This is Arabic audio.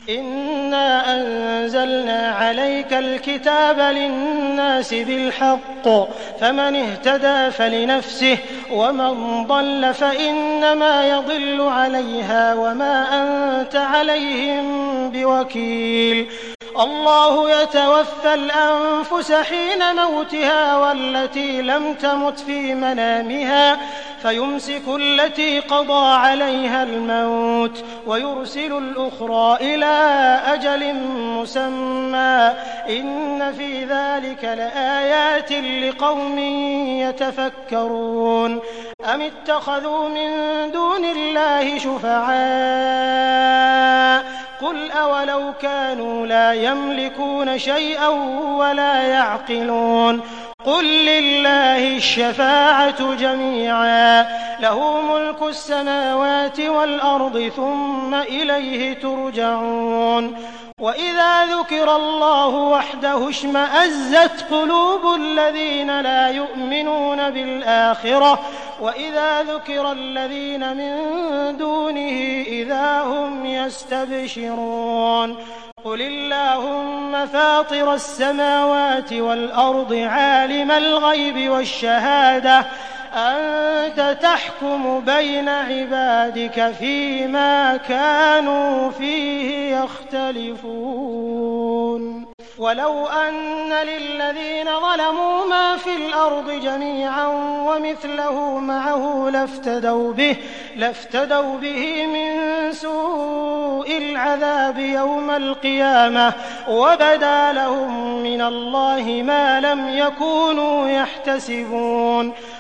إِنَّا أَنزَلْنَا عَلَيْكَ الْكِتَابَ لِلنَّاسِ بِالْحَقِّ فَمَنِ اهْتَدَىٰ فَلِنَفْسِهِ وَمَن ضَلَّ فَإِنَّمَا يَضِلُّ عَلَيْهَا وَمَا أَنتَ عَلَيْهِم بِوَكِيلٍ اللَّهُ يَتَوَفَّى الْأَنفُسَ حِينَ مَوْتِهَا وَالَّتِي لَمْ تَمُتْ فِي مَنَامِهَا فَيُمْسِكُ الَّتِي قَضَىٰ عَلَيْهَا الْمَوْتَ وَيُرْسِلُ الْأُخْرَىٰ إِلَىٰ أَجَلٍ مُّسَمًّى ۚ إِنَّ فِي ذَٰلِكَ لَآيَاتٍ لِّقَوْمٍ يَتَفَكَّرُونَ أَمِ اتَّخَذُوا مِن دُونِ اللَّهِ شُفَعَاءَ ۚ قُلْ أَوَلَوْ كَانُوا لَا يَمْلِكُونَ شَيْئًا وَلَا يَعْقِلُونَ قُل لِّلَّهِ الشَّفَاعَةُ جَمِيعًا ۖ لَّهُ مُلْكُ السَّمَاوَاتِ وَالْأَرْضِ ثُمَّ إِلَيْهِ تُرْجَعُونَ وَإِذَا ذُكِرَ اللَّهُ وَحْدَهُ اشْمَأَزَّتْ قُلُوبُ الَّذِينَ لَا يُؤْمِنُونَ بِالْآخِرَةِ ۖ وَإِذَا ذُكِرَ الَّذِينَ مِن دُونِهِ إِذَا هُمْ يَسْتَبْشِرُونَ قُلِ اللَّهُمَّ فَاطِرَ السَّمَاوَاتِ وَالْأَرْضِ عَالِمَ الْغَيْبِ وَالشَّهَادَةِ أَنتَ تَحْكُمُ بَيْنَ عِبَادِكَ فِيمَا كَانُوا فِيهِ يَخْتَلِفُونَ وَلَوْ أَنَّ لِلَّذِينَ ظَلَمُوا مَا فِي الْأَرْضِ جَمِيعًا وَمِثْلَهُ مَعَهُ لَافْتَدَوْا بِهِ مِن سُوءِ الْعَذَابِ يَوْمَ الْقِيَامَةِ وَبَدَا لَهُم مِّنَ اللَّهِ مَا لَمْ يَكُونُوا يَحْتَسِبُونَ